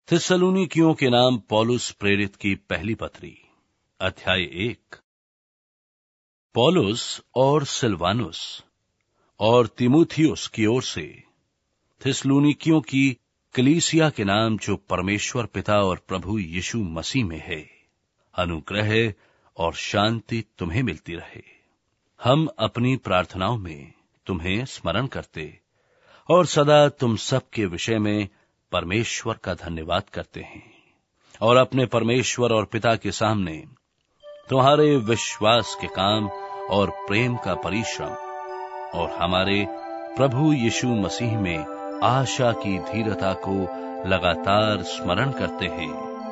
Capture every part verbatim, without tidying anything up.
थिस्सलुनीकियों के नाम पौलुस प्रेरित की पहली पत्री, अध्याय एक। पौलुस और सिलवानुस और तीमुथियुस की ओर से थिस्सलुनीकियों की कलीसिया के नाम जो परमेश्वर पिता और प्रभु यीशु मसीह में है, अनुग्रह और शांति तुम्हें मिलती रहे। हम अपनी प्रार्थनाओं में तुम्हें स्मरण करते और सदा तुम सब के विषय में परमेश्वर का धन्यवाद करते हैं और अपने परमेश्वर और पिता के सामने तुम्हारे विश्वास के काम और प्रेम का परिश्रम और हमारे प्रभु यीशु मसीह में आशा की धीरता को लगातार स्मरण करते हैं।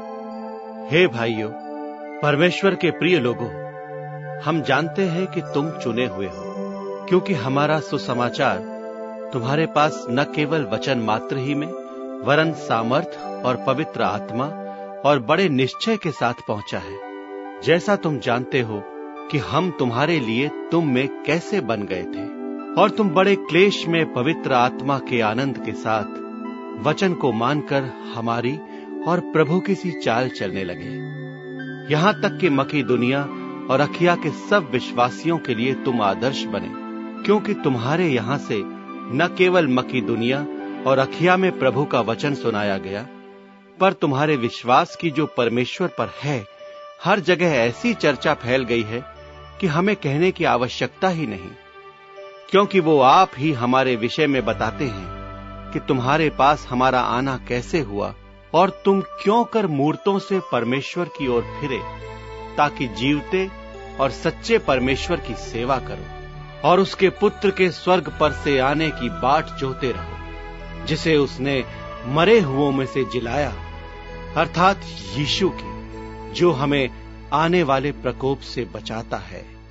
हे भाइयों, परमेश्वर के प्रिय लोगों, हम जानते हैं कि तुम चुने हुए हो, क्योंकि हमारा सुसमाचार तुम्हारे पास न केवल वचन मात्र ही में वरन सामर्थ और पवित्र आत्मा और बड़े निश्चय के साथ पहुंचा है। जैसा तुम जानते हो कि हम तुम्हारे लिए तुम में कैसे बन गए थे और तुम बड़े क्लेश में पवित्र आत्मा के आनंद के साथ वचन को मानकर हमारी और प्रभु की सी चाल चलने लगे। यहां तक कि मकीदुनिया और अखिया के सब विश्वासियों के लिए तुम आदर्श बने, क्योंकि तुम्हारे यहां से न केवल मकीदुनिया और अखिया में प्रभु का वचन सुनाया गया, पर तुम्हारे विश्वास की जो परमेश्वर पर है, हर जगह ऐसी चर्चा फैल गई है कि हमें कहने की आवश्यकता ही नहीं, क्योंकि वो आप ही हमारे विषय में बताते हैं कि तुम्हारे पास हमारा आना कैसे हुआ और तुम क्यों कर मूर्तों से परमेश्वर की ओर फिरे, ताकि जीवते और सच्चे परमेश्वर की सेवा करो और उसके पुत्र के स्वर्ग पर से आने की बाट जोहते रहो, जिसे उसने मरे हुओं में से जिलाया, अर्थात यीशु की, जो हमें आने वाले प्रकोप से बचाता है।